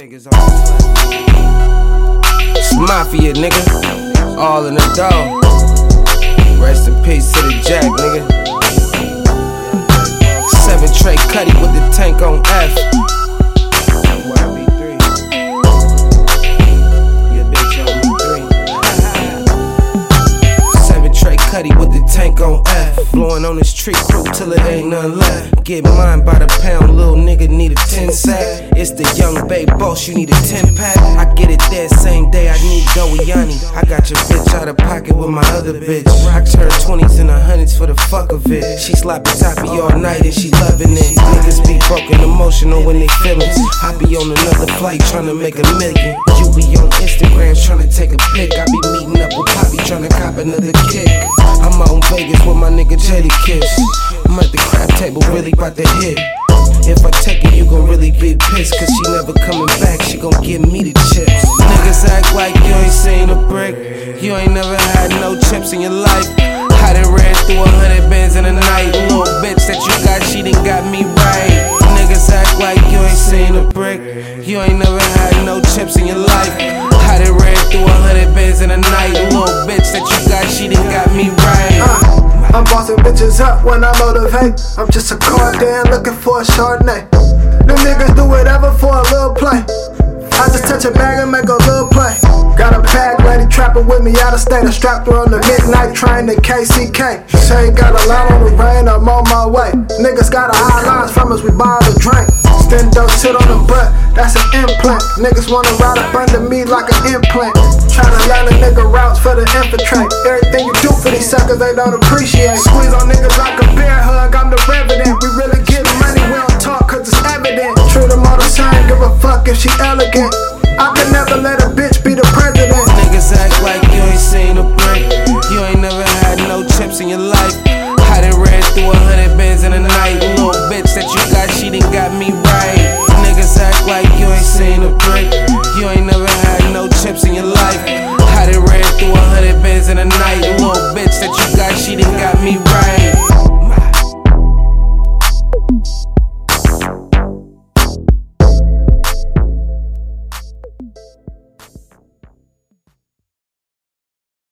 niggas on it's mafia, nigga. All in the dough. Rest in peace to the Jack, nigga. 7 Trey Cuddy with the tank on F. YB3. Yeah, bitch, on 7 Trey Cuddy with the tank on F. Blowing on this tree crew till it ain't nothing left. Get mine by the pound, little nigga need a 10 sack. It's the young babe boss, you need a 10 pack. I get it there same day, I need Dowiani. I got your bitch out of pocket with my other bitch. I turn 20s and 100s for the fuck of it. She sloppy toppy all night and she loving it. Niggas be broken emotional when they feelings. I be on another flight trying to make a million. You be on Instagram trying to take a pic. I be meeting up with Poppy trying to cop another kick. I'm out in Vegas with my nigga Jadakiss. I'm at the crap table really about to hit. If I take it, you gon' really be pissed. Cause she never coming back, she gon' give me the chips. Niggas act like you ain't seen a brick. You ain't never had no chips in your life. I done ran through 100 bands in a night. Little bitch that you got, she done got me right. Niggas act like you ain't seen a brick. You ain't never had no chips in your life. I done ran through 100 bands in a night. Little bitch that you got, she done got me right. I'm bossing bitches up when I motivate. I'm just a cardan looking for a Chardonnay. Them niggas do whatever for a little play. I just touch a bag and make a little play. Got a bag lady trapping with me out of state. I strapped her on the midnight train to KCK. She ain't got a line on the rain, I'm on my way. Niggas got a high lines from us, we buy the drink. Stendo sit on the butt, that's an implant. Niggas wanna ride up under me like an implant. Tryna learn a nigga routes for the infiltrate. Everything you do for these suckers, they don't appreciate. Squeeze on niggas like a bear hug, I'm the resident. We really get money, we don't talk cause it's evident. Treat them all the same, give a fuck if she elegant. I can never let a bitch be the president. Niggas act like you ain't seen a brick. You ain't never had no chips in your life.